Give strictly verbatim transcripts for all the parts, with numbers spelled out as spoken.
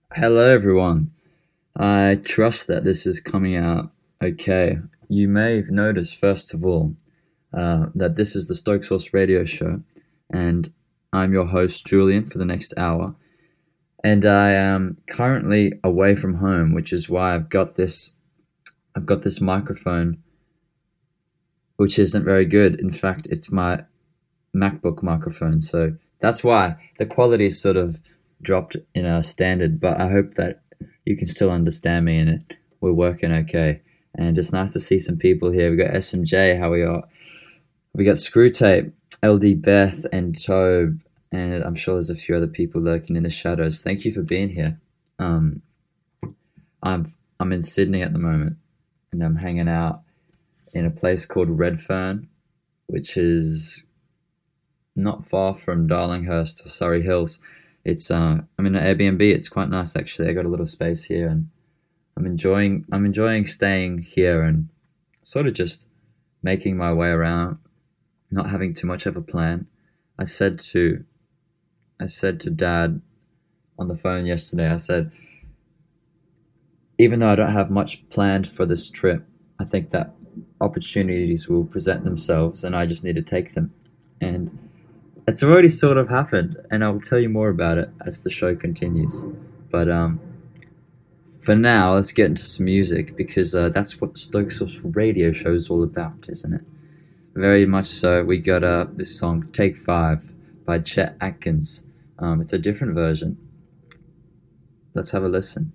Hello, everyone. I trust that this is coming out okay. You may have noticed, first of all, uh, that this is the Stoke Source Radio Show, and I'm your host, Julian, for the next hour. And I am currently away from home, which is why I've got this. I've got this microphone, which isn't very good. In fact, it's my MacBook microphone, so that's why the quality is sort of dropped in our standard. But I hope that you can still understand me and it we're working okay. And it's nice to see some people here. We got S M J, how we are. We got Screwtape, L D Beth, and Tobe, and I'm sure there's a few other people lurking in the shadows. Thank you for being here. Um, I'm I'm in Sydney at the moment, and I'm hanging out in a place called Redfern, which is not far from Darlinghurst or Surrey Hills. It's uh, I'm in an Airbnb. It's quite nice actually. I got a little space here, and I'm enjoying I'm enjoying staying here and sort of just making my way around, not having too much of a plan. I said to I said to Dad on the phone yesterday. I said, even though I don't have much planned for this trip, I think that opportunities will present themselves, and I just need to take them. And it's already sort of happened, and I'll tell you more about it as the show continues. But um, for now, let's get into some music, because uh, that's what the Stoke Source Radio show is all about, isn't it? Very much so. We got uh, this song, Take Five, by Chet Atkins. Um, it's a different version. Let's have a listen.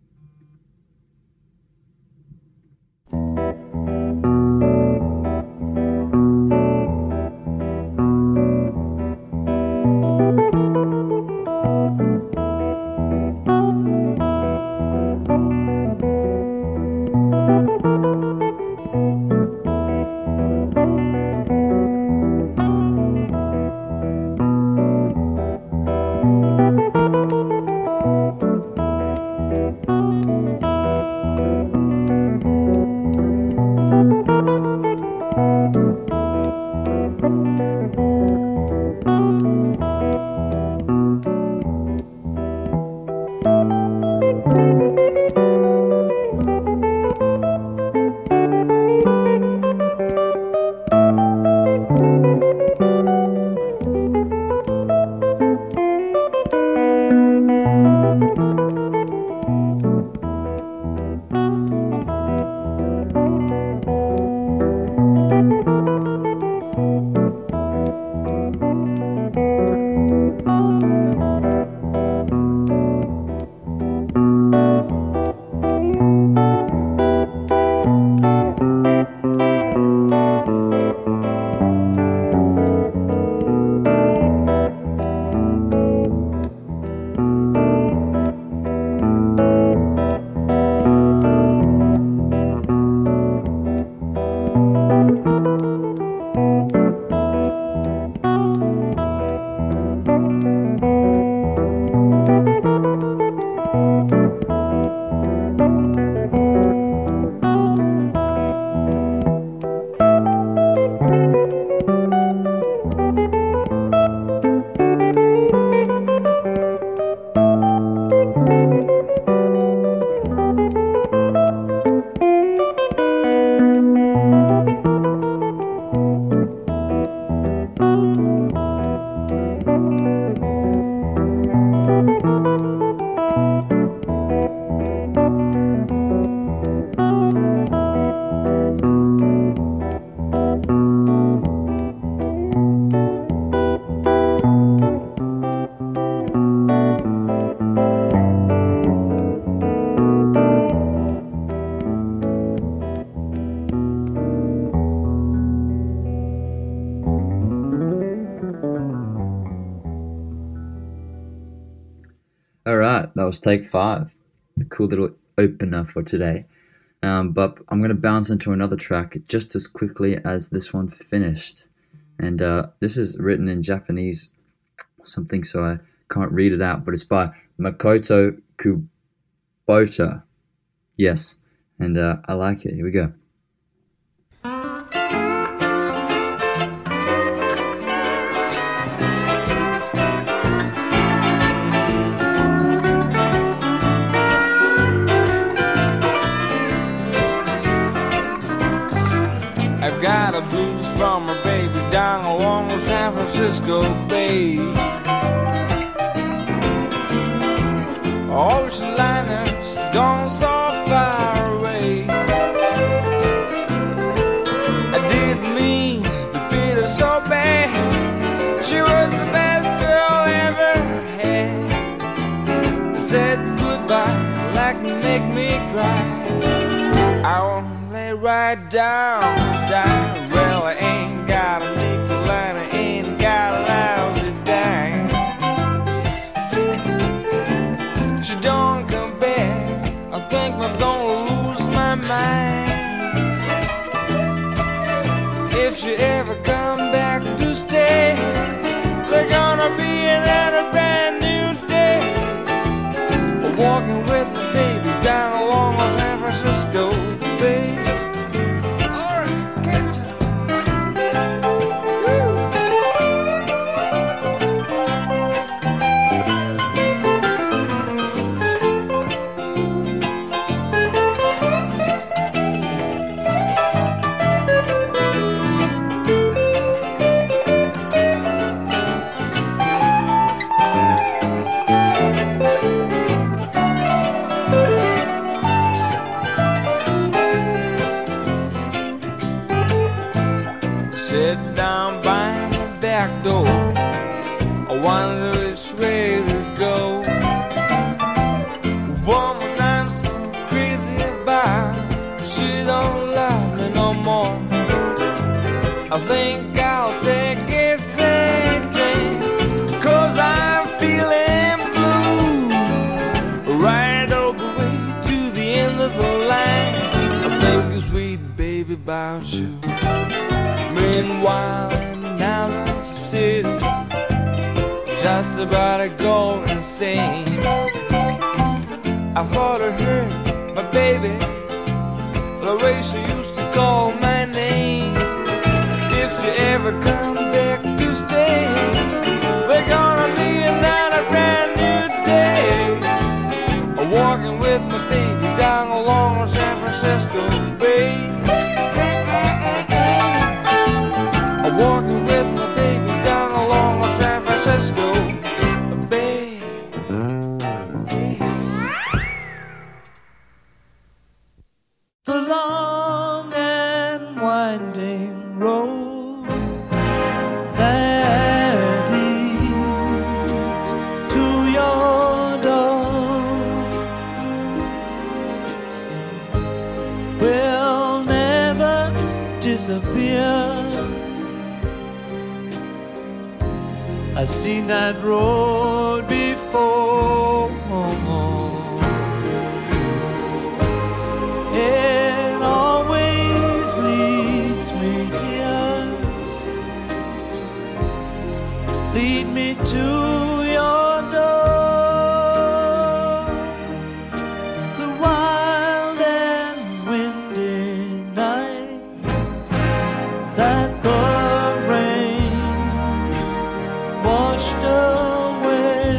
That was Take Five. It's a cool little opener for today. Um, but I'm going to bounce into another track just as quickly as this one finished. And uh, this is written in Japanese or something, so I can't read it out. But it's by Makoto Kubota. Yes. And uh, I like it. Here we go. down along the San Francisco Bay. Ocean liners gone so far away. I didn't mean to beat her so bad. She was the best girl I ever had. I said goodbye like to make me cry. I won't lay right down, down. Well, I ain't got a nickel and I ain't got a lousy dime. She don't come back, I think I'm gonna lose my mind. If she ever come back to stay, they're gonna be another brand new day. Walking with my baby down along the San Francisco Bay. Sit down by the back door, I wonder which way to go. The woman I'm so crazy about, she don't love me no more. I think I'll take it fainting, cause I'm feeling blue. Right all the way to the end of the line, I think a sweet baby about you. Meanwhile in another city, just about to go insane. I thought I heard my baby, the way she used to call my name. If she ever come back to stay, they're gonna be another brand new day. Walking with my baby down along the San Francisco Bay. Walking with my baby down along the San Francisco Bay. The long and winding road that leads to your door will never disappear. I've seen that road before. It always leads me here. Lead me to your door. The wild and windy night that the washed away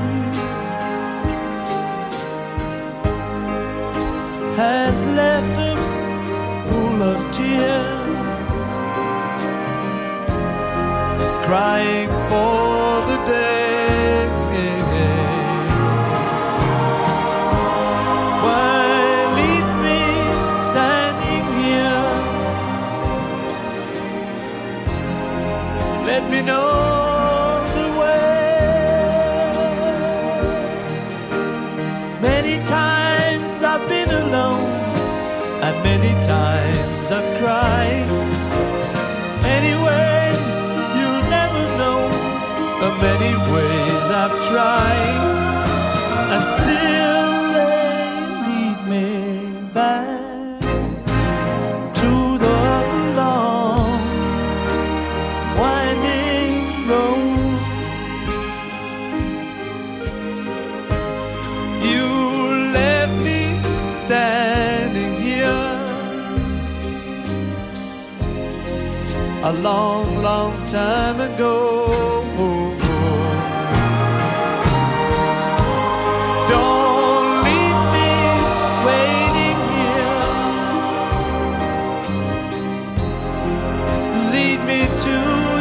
has left a pool of tears, crying for the day when leave me standing here. Let me know many times I've been alone, and many times I've cried. Anyway, you'll never know the many ways I've tried, and still they lead me back to the long, winding road. You left me standing here a long, long time ago. Don't leave me waiting here. Lead me to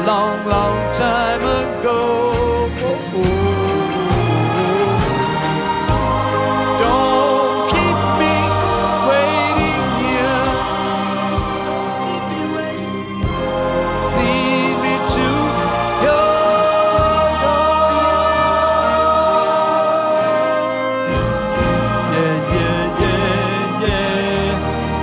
long, long time ago. Don't keep me waiting here. Lead me to your door. Yeah, yeah, yeah, yeah.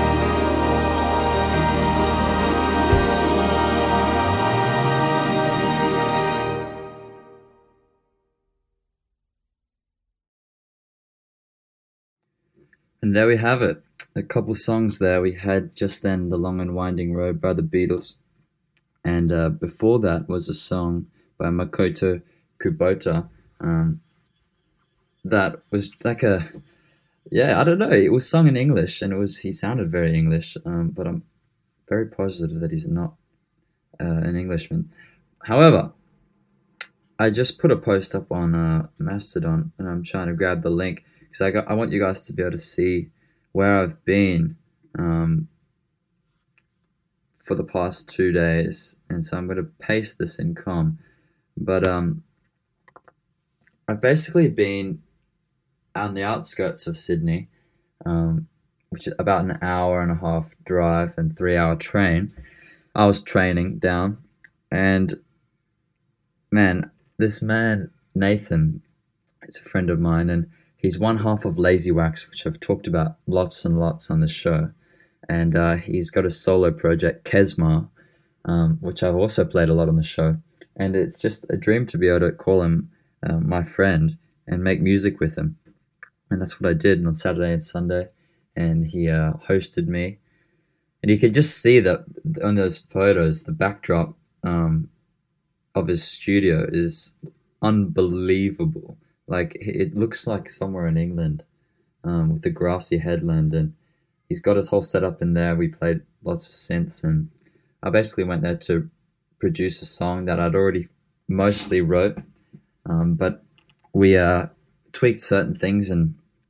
And there we have it. A couple songs there. We had just then The Long and Winding Road by the Beatles. And uh, before that was a song by Makoto Kubota. Um, that was like a, yeah, I don't know. It was sung in English and it was, he sounded very English. Um, but I'm very positive that he's not uh, an Englishman. However, I just put a post up on uh, Mastodon and I'm trying to grab the link. Because I, got, I want you guys to be able to see where I've been um, for the past two days. And so I'm going to paste this in com. But um, I've basically been on the outskirts of Sydney, um, which is about an hour and a half drive and three hour train. I was training down. And man, this man, Nathan, is a friend of mine. And he's one half of Lazy Wax, which I've talked about lots and lots on the show. And uh, he's got a solo project, Kesmar, um, which I've also played a lot on the show. And it's just a dream to be able to call him uh, my friend and make music with him. And that's what I did on Saturday and Sunday. And he uh, hosted me. And you could just see that on those photos, the backdrop um, of his studio is unbelievable. Like, it looks like somewhere in England um, with the grassy headland. And he's got his whole setup in there. We played lots of synths. And I basically went there to produce a song that I'd already mostly wrote. Um, but we uh, tweaked certain things. And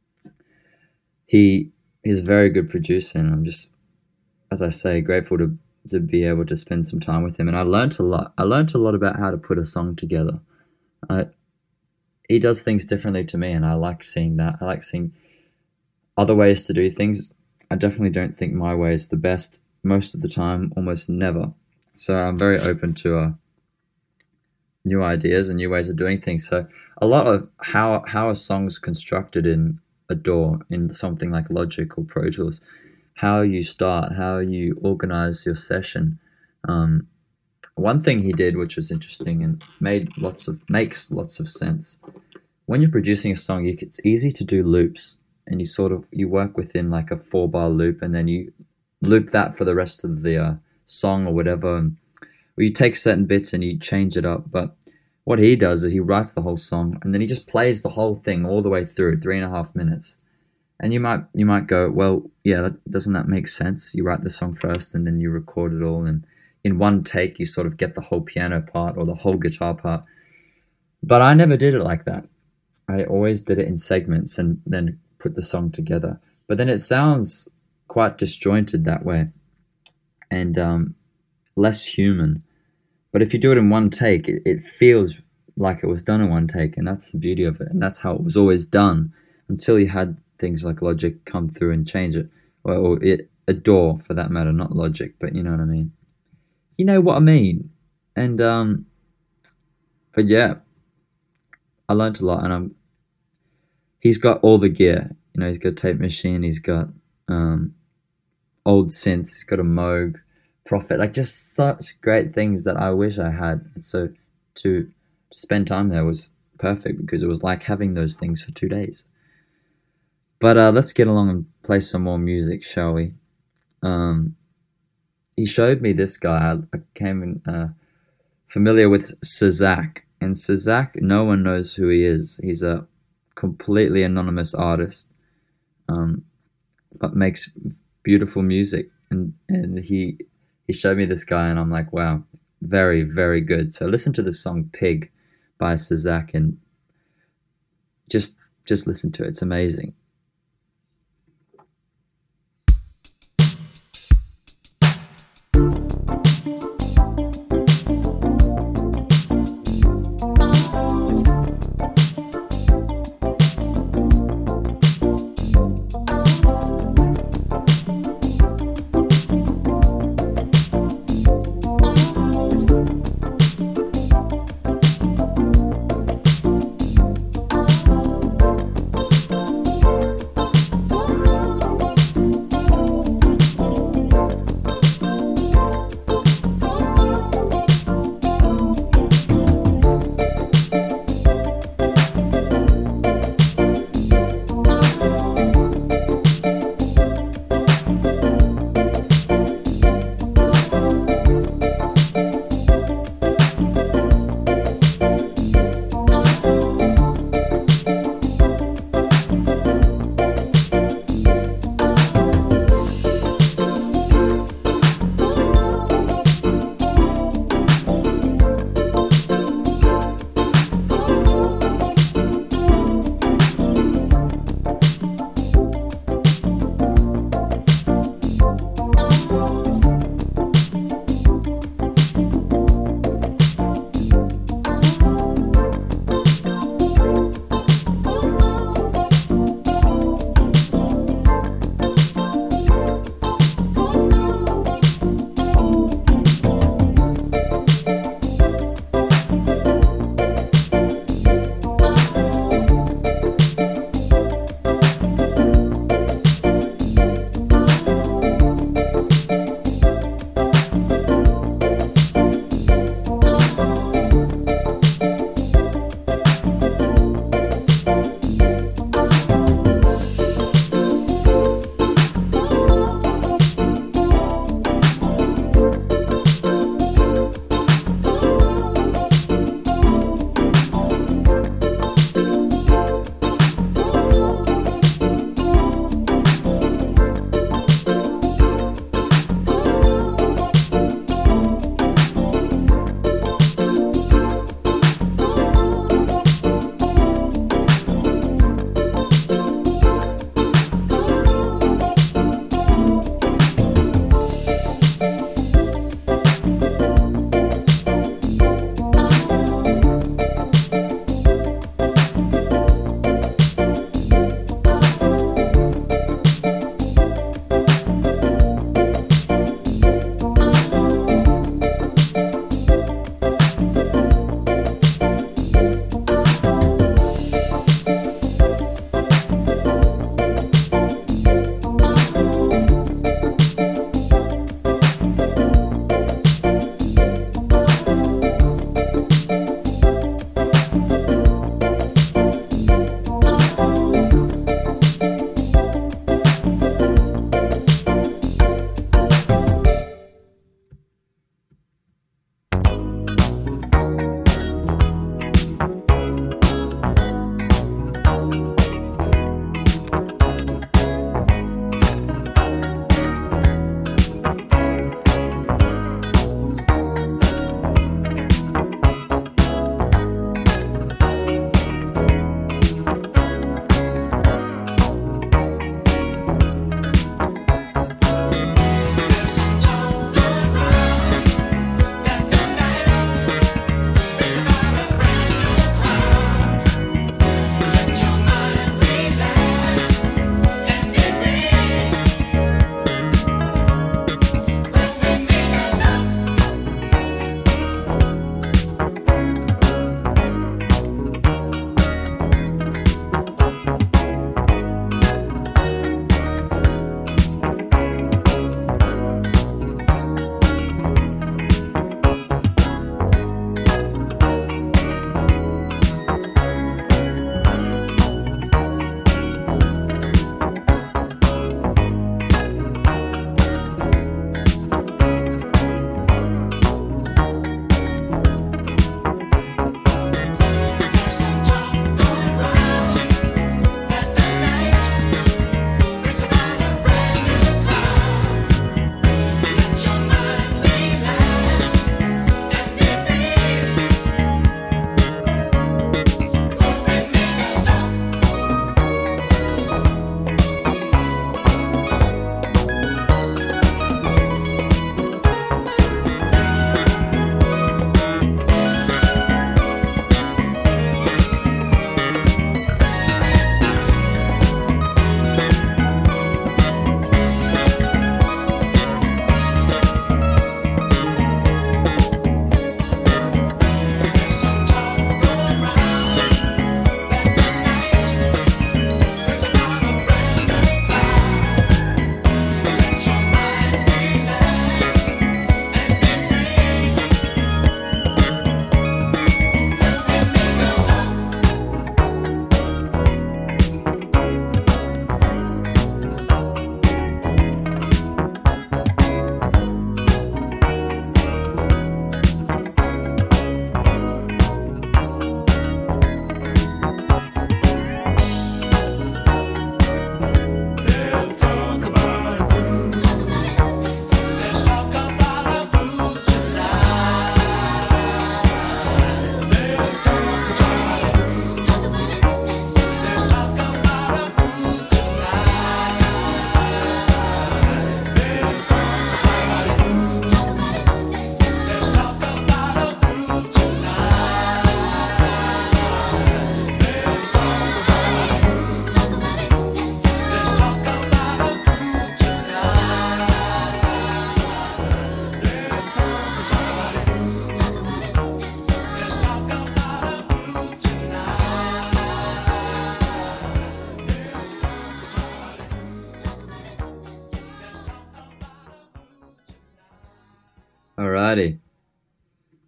he he's a very good producer. And I'm just, as I say, grateful to, to be able to spend some time with him. And I learned a lot. I learned a lot about how to put a song together. I He does things differently to me, and I like seeing that. I like seeing other ways to do things. I definitely don't think my way is the best most of the time, almost never. So I'm very open to uh, new ideas and new ways of doing things. So a lot of how how a song's constructed in a D A W, in something like Logic or Pro Tools, how you start, how you organize your session. Um, One thing he did, which was interesting and made lots of makes lots of sense. When you're producing a song, you, it's easy to do loops, and you sort of you work within like a four bar loop, and then you loop that for the rest of the uh, song or whatever. And, or you take certain bits and you change it up. But what he does is he writes the whole song, and then he just plays the whole thing all the way through, three and a half minutes. And you might you might go, well, yeah, that, doesn't that make sense? You write the song first, and then you record it all, and in one take, you sort of get the whole piano part or the whole guitar part. But I never did it like that. I always did it in segments and then put the song together. But then it sounds quite disjointed that way and um, less human. But if you do it in one take, it, it feels like it was done in one take, and that's the beauty of it. And that's how it was always done until you had things like Logic come through and change it. Or, or it, a D A W for that matter, not Logic, but you know what I mean. You know what I mean? And, um, but yeah, I learned a lot, and I'm, he's got all the gear, you know, he's got a tape machine, he's got, um, old synths, he's got a Moog, Prophet, like just such great things that I wish I had. And so to, to spend time there was perfect because it was like having those things for two days. But, uh, let's get along and play some more music, shall we? Um, He showed me this guy. I became uh, familiar with Sazak. And Sazak, no one knows who he is. He's a completely anonymous artist, um, but makes beautiful music. And and he he showed me this guy, and I'm like, wow, very, very good. So listen to the song Pig by Sazak, and just just listen to it. It's amazing.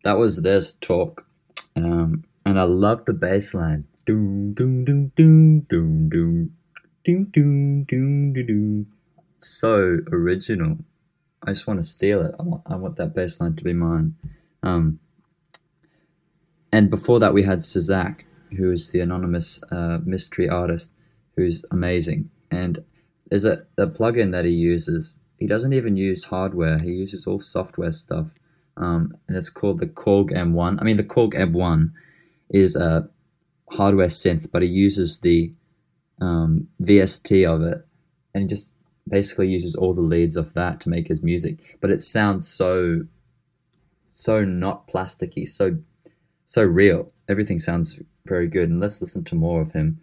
that was There's Talk. Um, and I love the bass line. Doom, doom, doom, doom, doom, doom, doom, doom, doom, doom, doom. So original. I just want to steal it. I want, I want that bass line to be mine. Um, and before that, we had Sazak, who is the anonymous uh, mystery artist, who's amazing. And there's a, a plugin that he uses. He doesn't even use hardware. He uses all software stuff. Um, and it's called the Korg M one. I mean, the Korg M one is a hardware synth, but he uses the um, V S T of it, and he just basically uses all the leads of that to make his music. But it sounds so, so not plasticky, so, so real. Everything sounds very good. And let's listen to more of him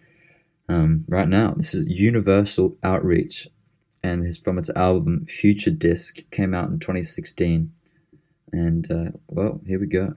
um, right now. This is Universal Outreach, and it's from its album Future Disc. Came out in twenty sixteen. And, uh, well, here we go.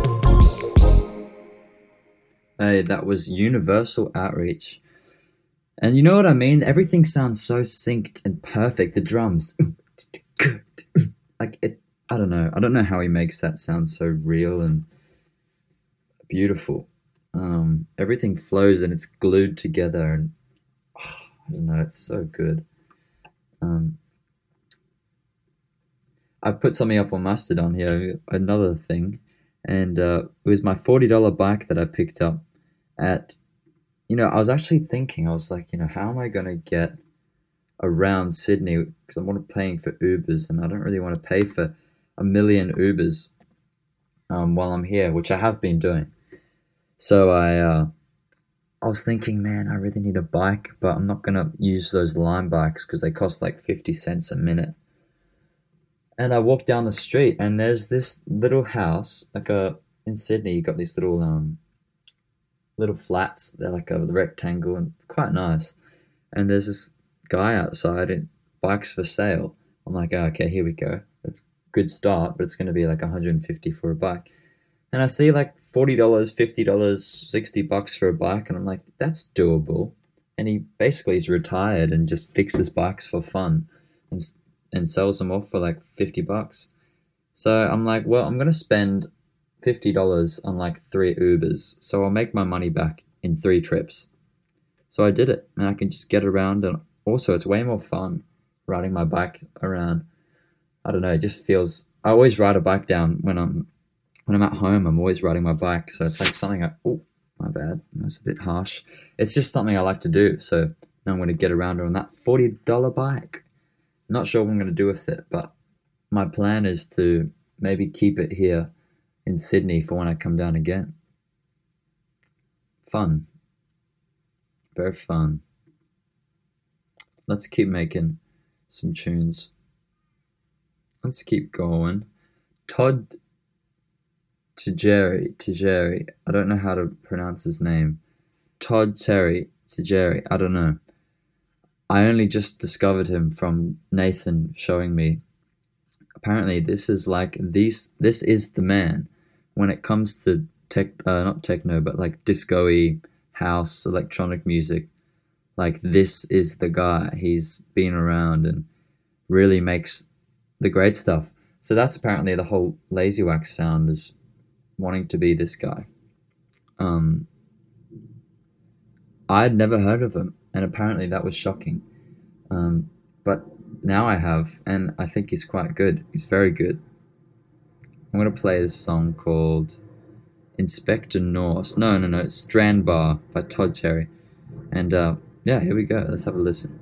Hey, that was Universal Outreach. And you know what I mean? Everything sounds so synced and perfect. The drums, like it. I don't know. I don't know how he makes that sound so real and beautiful. Um, everything flows and it's glued together, and oh, I don't know. It's so good. Um, I put something up on Mastodon here. Another thing, and uh, it was my forty dollar bike that I picked up at. You know, I was actually thinking, I was like, you know, how am I going to get around Sydney? Because I'm not paying for Ubers, and I don't really want to pay for a million Ubers um, while I'm here, which I have been doing. So I uh, I was thinking, man, I really need a bike, but I'm not going to use those Lime bikes because they cost like fifty cents a minute. And I walked down the street, and there's this little house, like a, in Sydney, you got these little... um. little flats. They're like a rectangle and quite nice. And there's this guy outside and bikes for sale. I'm like, oh, okay, here we go. That's a good start, but it's going to be like one hundred fifty for a bike. And I see like forty dollars, fifty dollars, sixty bucks for a bike. And I'm like, that's doable. And he basically is retired and just fixes bikes for fun and, and sells them off for like fifty bucks. So I'm like, well, I'm going to spend fifty dollars on like three Ubers, so I'll make my money back in three trips. So I did it, and I can just get around, and also it's way more fun riding my bike around. I don't know, it just feels... I always ride a bike down when I'm when I'm at home. I'm always riding my bike, so it's like something I... Oh, my bad, that's a bit harsh. It's just something I like to do, so now I'm going to get around on that forty dollar bike. Not sure what I'm going to do with it, but my plan is to maybe keep it here in Sydney for when I come down again. Fun. Very fun. Let's keep making some tunes. Let's keep going. Todd Tajeri, Tajeri. I don't know how to pronounce his name. Todd Terry Tajeri. I don't know. I only just discovered him from Nathan showing me. Apparently, this is like these. This is the man. When it comes to tech, uh, not techno, but like disco-y, house, electronic music, like this is the guy. He's been around and really makes the great stuff. So that's apparently the whole Lazy Wax sound, is wanting to be this guy. Um, I'd never heard of him, and apparently that was shocking. Um, but now I have, and I think he's quite good. He's very good. I'm going to play this song called Inspector Norse. No, no, no. It's Strand Bar by Todd Terry. And uh, yeah, here we go. Let's have a listen.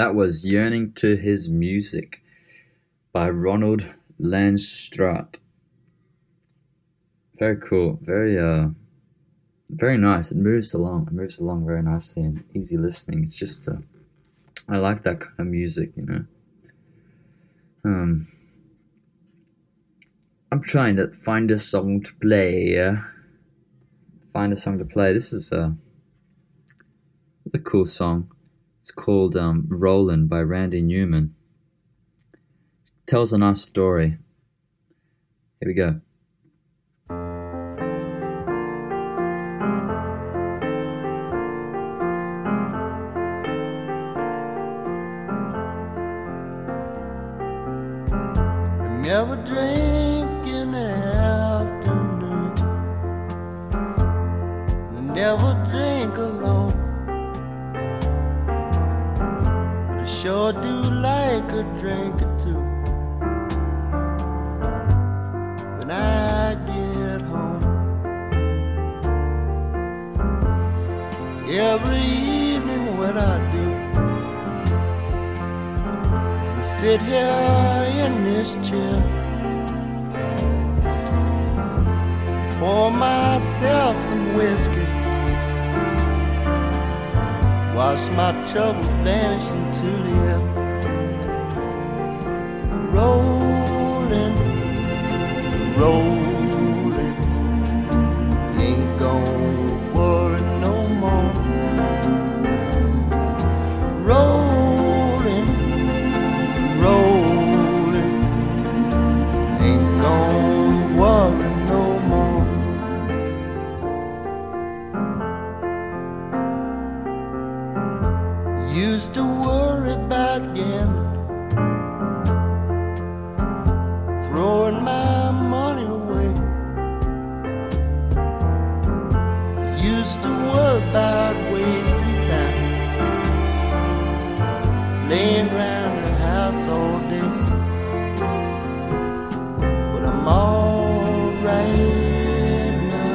That was Yearning to His Music by Ronald Landstraat. Very cool. Very, uh, very nice. It moves along. It moves along very nicely and easy listening. It's just, uh, I like that kind of music, you know. Um, I'm trying to find a song to play. Yeah? Find a song to play. This is a, a cool song. It's called um, Rollin' by Randy Newman. It tells a nice story. Here we go. Never drink in the afternoon, never drink alone, but I sure do like a drink or two when I get home. Every evening what I do sit here in this chair, pour myself some whiskey, watch my troubles vanish into the air. Rolling, rolling, ain't gonna worry no more. Rolling, rolling, ain't gon' worry no more. Used to worry about gambling, throwing my money away. Used to worry about wasting time, laying around the house all day. But I'm alright now.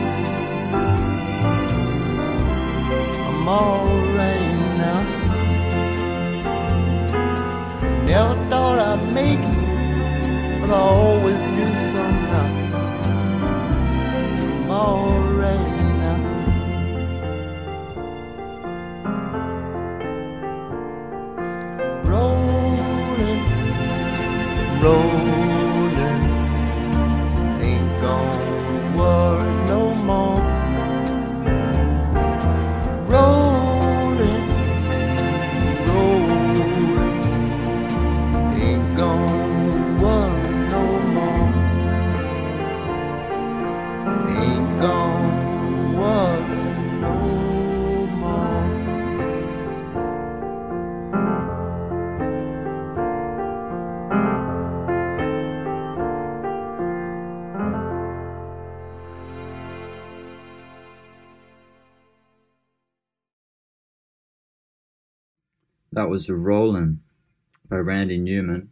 I'm alright now. Never thought I'd make it, but I always do somehow. I'm alright now. Rolling, rolling, ain't gonna worry no more. Rolling, rolling, ain't gonna worry no more. Ain't gonna worry no more. That was Rollin' by Randy Newman.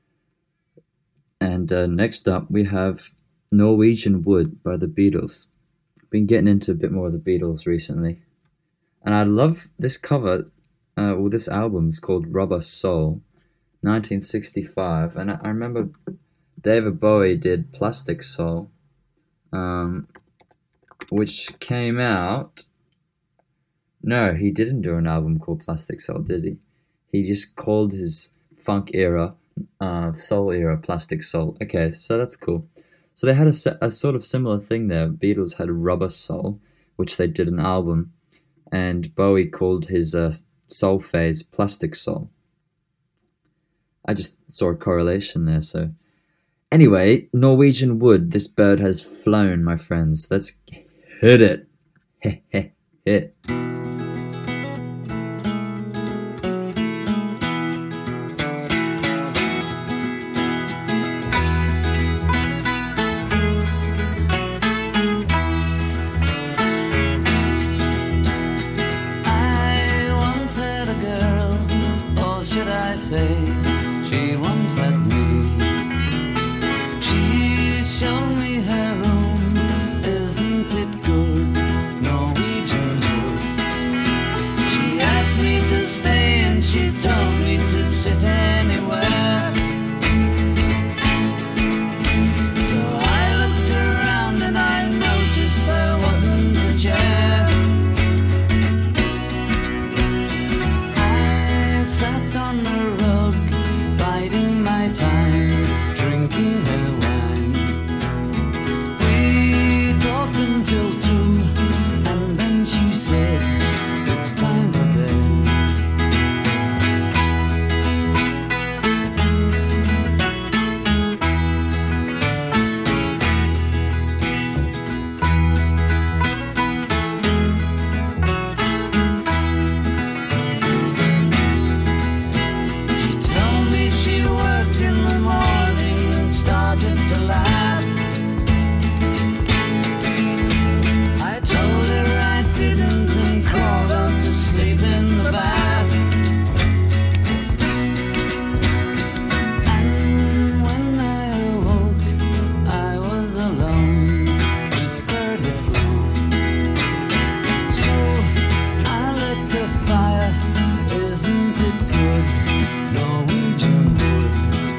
And uh, next up we have Norwegian Wood by the Beatles. I've been getting into a bit more of the Beatles recently. And I love this cover. Uh, well, this album is called Rubber Soul, nineteen sixty-five. And I, I remember David Bowie did Plastic Soul, um, which came out... No, he didn't do an album called Plastic Soul, did he? He just called his funk era, uh, soul era, Plastic Soul. Okay, so that's cool. So they had a, a sort of similar thing there. Beatles had Rubber Soul, which they did an album, and Bowie called his uh, soul phase Plastic Soul. I just saw a correlation there, so... Anyway, Norwegian Wood, this bird has flown, my friends. Let's hit it. Heh heh hit. She once had me. She showed me her room. Isn't it good? Norwegian Wood. She asked me to stay and she told sit anywhere. So I looked around and I noticed there wasn't a chair. I sat on the rug, biding my time, drinking her wine. We talked until two, and then she said, it's time for bed. She told me she worked in the morning and started to laugh. I told her I didn't and crawled out to sleep in the bath. And when I awoke, I was alone, this bird had flown. So I lit the fire, isn't it good, Norwegian wood.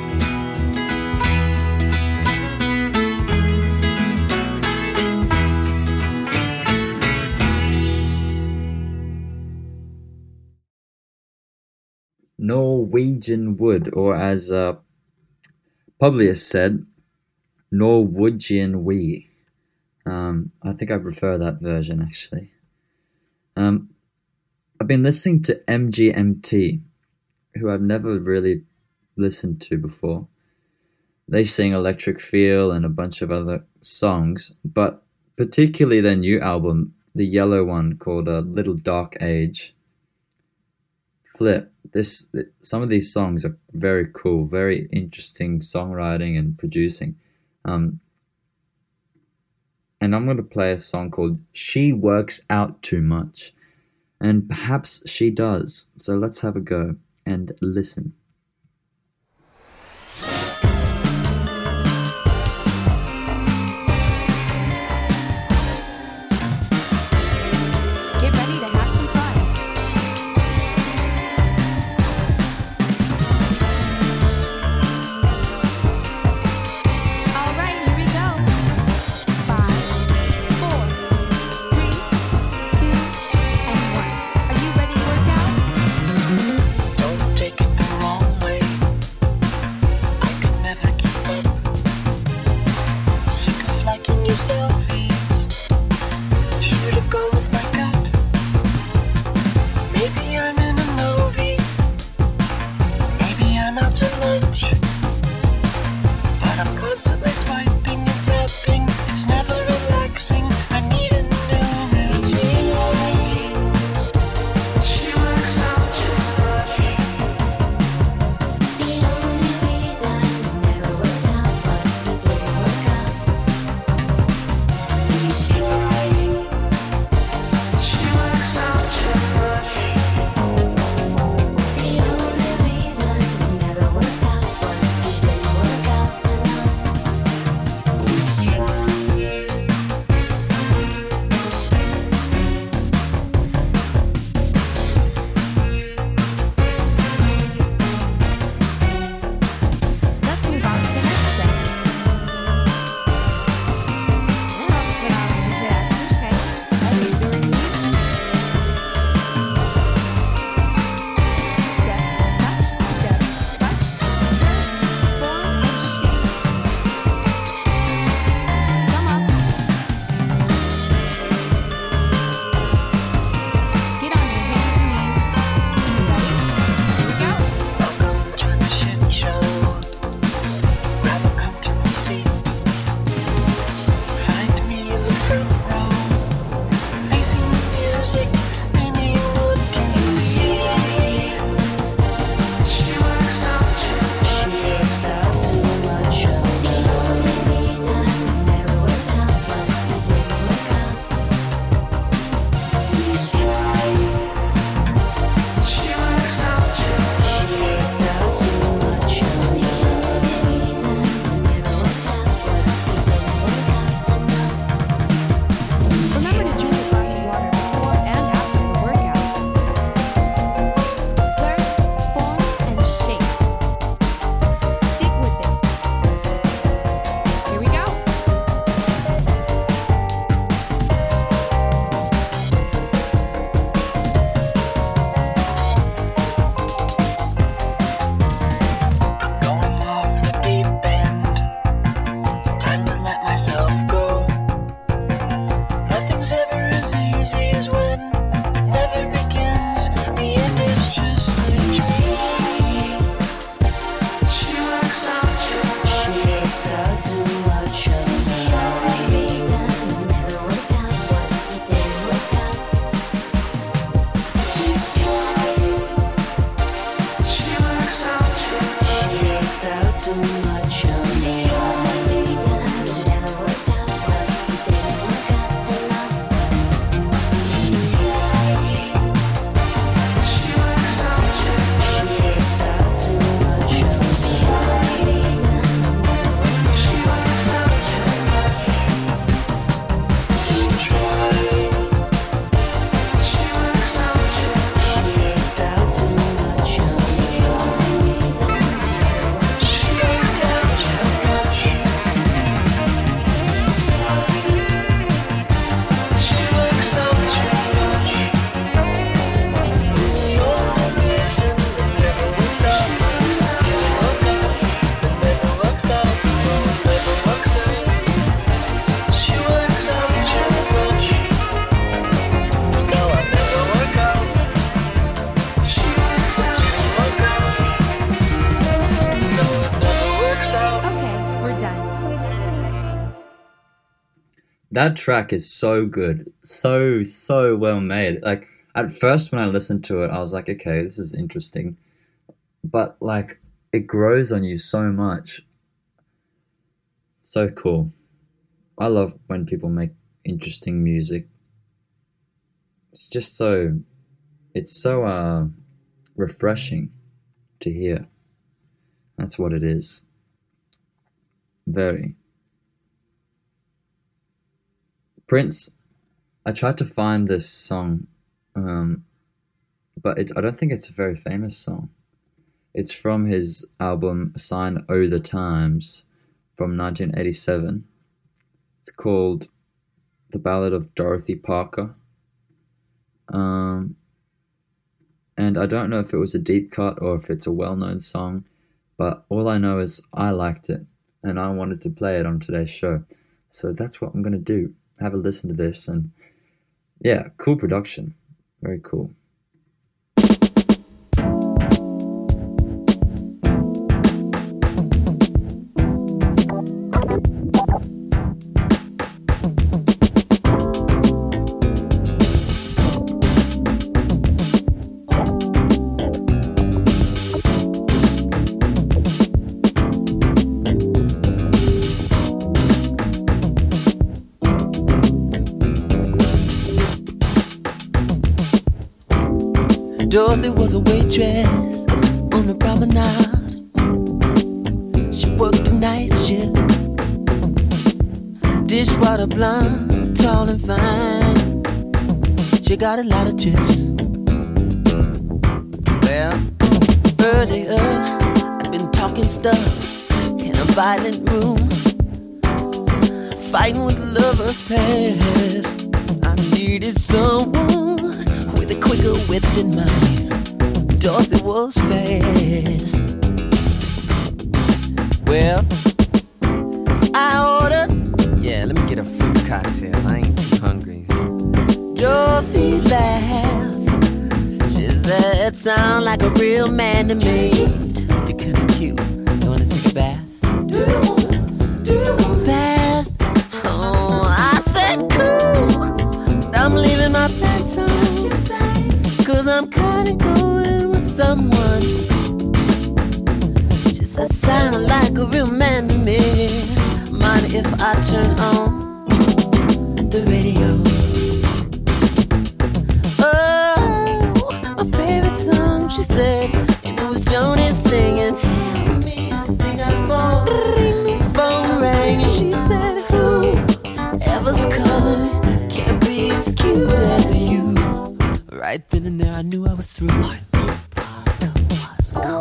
Norwegian wood, or as uh, Publius said, Norwegian we. Um, I think I prefer that version actually. Um, I've been listening to M G M T, who I've never really listened to before. They sing Electric Feel and a bunch of other songs, but particularly their new album, the yellow one called uh, Little Dark Age. Flip. This some of these songs are very cool, very interesting songwriting and producing. Um, and I'm going to play a song called She Works Out Too Much. And perhaps she does. So let's have a go and listen. Get ready to have some fun. All right, here we go. Five, four, three, two, and one. Are you ready to work out? Don't take it the wrong way, I could never keep up. Sick of liking your selfies, should have gone with my gut. Maybe I'm in a movie, maybe I'm out to lunch, but I'm constantly swiping and tapping, it's never relaxing, I need a new routine. She works out too much. The only reason it never worked out was we didn't work out. myself go. Nothing's ever as easy as when it never begins. The end is just a dream. She works out too much. She works out too much of me. The only reason it never worked out was it didn't work out. She works out too much. She works out too much of me. The only reason it never worked out was it didn't work out enough. She works out too much. She works out too much of me. The only reason it never worked out She works out too much. She works out too much. She works out too much of me. the only reason it never worked out. She works out too much. She works out too much. The only reason it never worked out was it didn't work out. It never works out. It never works out. She works out too much. No, I never work out. She works it didn't work out. No, it never works out. Okay, we're done. That track is so good, so so well made. Like at first when I listened to it, I was like, okay, this is interesting, but like it grows on you so much. So cool. I love when people make interesting music. It's just so, it's so uh refreshing to hear. That's what it is. Very. Prince, I tried to find this song, um, but it, I don't think it's a very famous song. It's from his album A Sign O' the Times from nineteen eighty-seven. It's called The Ballad of Dorothy Parker. Um, and I don't know if it was a deep cut or if it's a well-known song, but all I know is I liked it and I wanted to play it on today's show. So that's what I'm going to do. Have a listen to this, and yeah, cool production. Very cool. Dorothy was a waitress on the promenade. She worked the night shift. Dishwater blonde, tall and fine. She got a lot of chips. Well, earlier I've been talking stuff in a violent room, fighting with lovers past. I needed someone with a quicker wit than mine. Dorothy was fast. Well, I ordered, yeah, let me get a fruit cocktail. I ain't too hungry. Dorothy laughed. She said, sound like a real man to me. You're kinda cute. You wanna take a bath? Do you want? Do you want bath? Oh, I said cool. I'm leaving my pants on. Cause I'm kinda going with someone. She said, sound like a real man to me. Mind if I turn on the radio? Oh, my favorite song, she said, and it was Joni singing. Help me, I think I fall. Phone rang and she said, who ever's calling can't be as cute as you. Right then and there I knew I was through. Dorothy Parker was gone.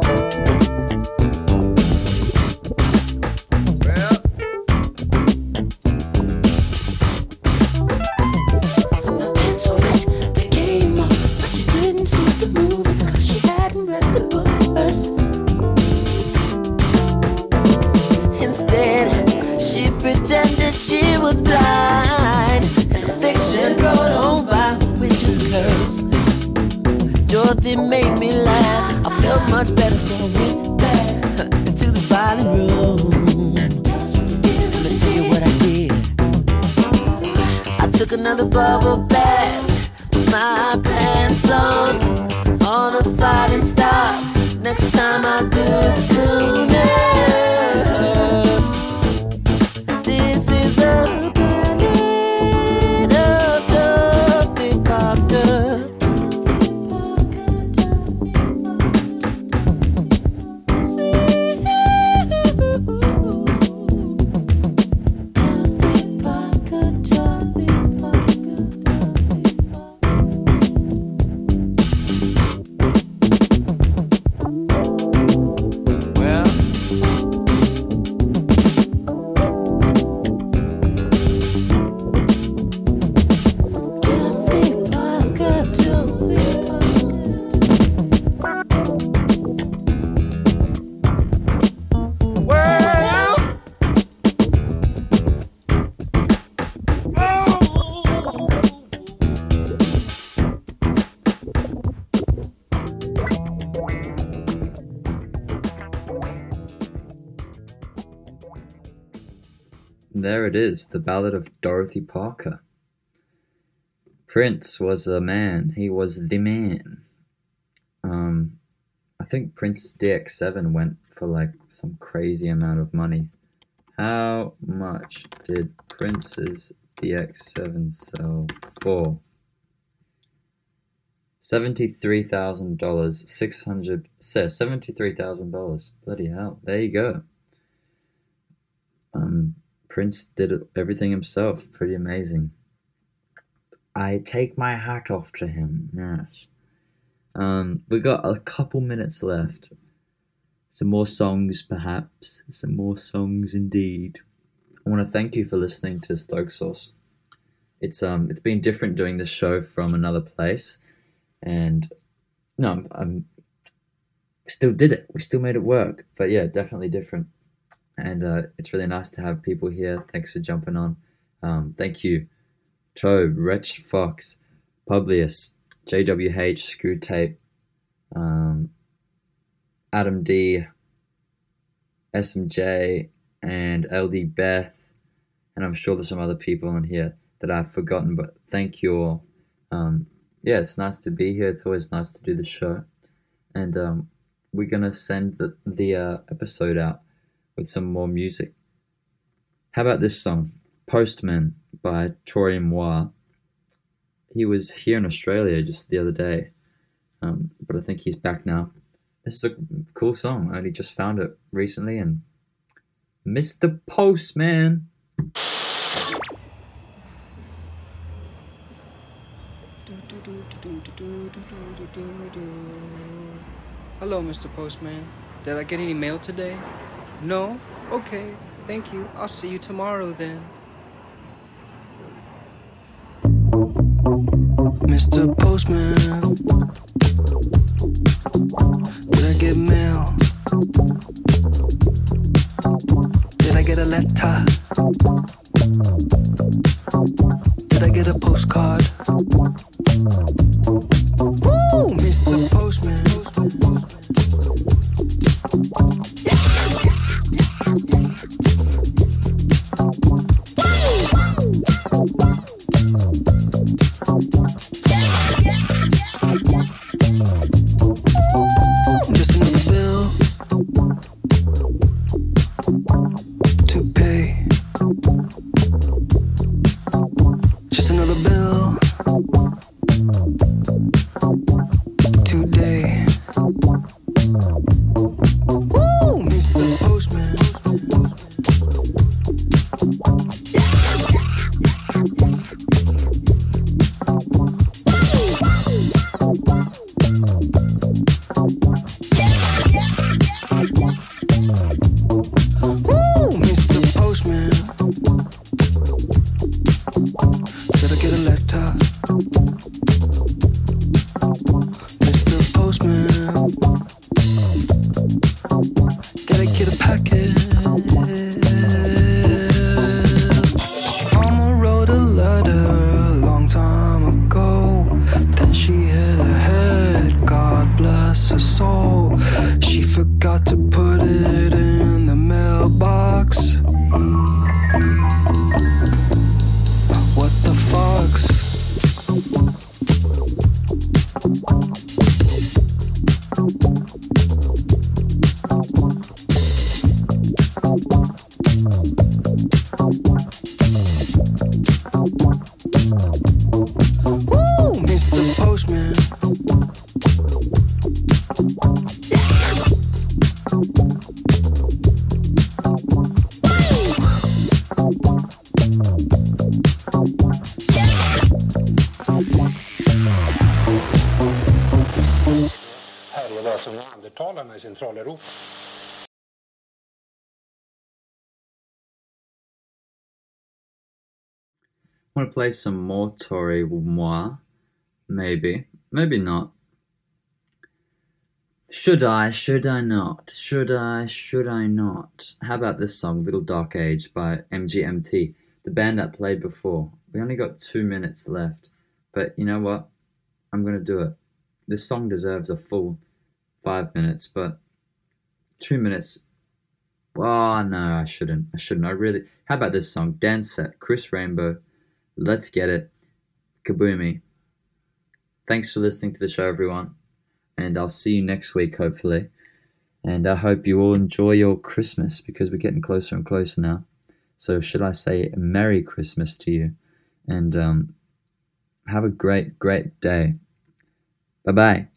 Now pencil read the game on, but she didn't see the movie because she hadn't read the book first. Instead, she pretended she was blind, and affliction brought home by a witch's curse. Dorothy made me laugh. I felt much better, so I went back into the violin room. Let me tell you what I did. I took another bubble bath with my pants on. All the fighting stopped. Next time I'll do it sooner. This is the planet of Dorothy Parker. There it is, the Ballad of Dorothy Parker. Prince was a man. He was the man. Um, I think Prince's D X seven went for like some crazy amount of money. How much did Prince's D X seven sell for? seventy-three thousand dollars. six hundred says seventy-three thousand dollars. Bloody hell. There you go. Um, Prince did everything himself. Pretty amazing. I take my hat off to him. Yes. Um, we got a couple minutes left. Some more songs, perhaps. Some more songs, indeed. I want to thank you for listening to Stoke Sauce. It's um, it's been different doing this show from another place, and no, I'm, I'm still did it. We still made it work. But yeah, definitely different. And uh, it's really nice to have people here. Thanks for jumping on. Um, thank you, Tobe, Wretch Fox, Publius, J W H, Screw Tape, um, Adam D, S M J, and L D Beth. And I'm sure there's some other people on here that I've forgotten, but thank you all. Um, yeah, it's nice to be here. It's always nice to do the show. And um, we're going to send the, the uh, episode out with some more music. How about this song, Postman by Troy Moore. He was here in Australia just the other day, um, but I think he's back now. This is a cool song. I only just found it recently, and Mister Postman. Hello, Mister Postman. Did I get any mail today? No? Okay, thank you. I'll see you tomorrow then. Mister Postman, did I get mail? Did I get a letter? Did I get a postcard? Woo, Mister Postman. Just another bill to pay. Just another bill today. Woo, Mister Postman. Woo, Mister Postman. Did I get a letter? Mister Postman. Did I get a packet? Dalarna i Centraleuropa. Want to play some more Tori Moi? Maybe. Maybe not. Should I? Should I not? Should I? Should I not? How about this song, Little Dark Age by M G M T, the band that played before? We only got two minutes left, but you know what? I'm going to do it. This song deserves a full five minutes, but two minutes. Oh, no, I shouldn't. I shouldn't. I really. How about this song? Dance Set, Chris Rainbow. Let's get it. Kaboomy. Thanks for listening to the show, everyone. And I'll see you next week, hopefully. And I hope you all enjoy your Christmas because we're getting closer and closer now. So should I say Merry Christmas to you? And um, have a great, great day. Bye-bye.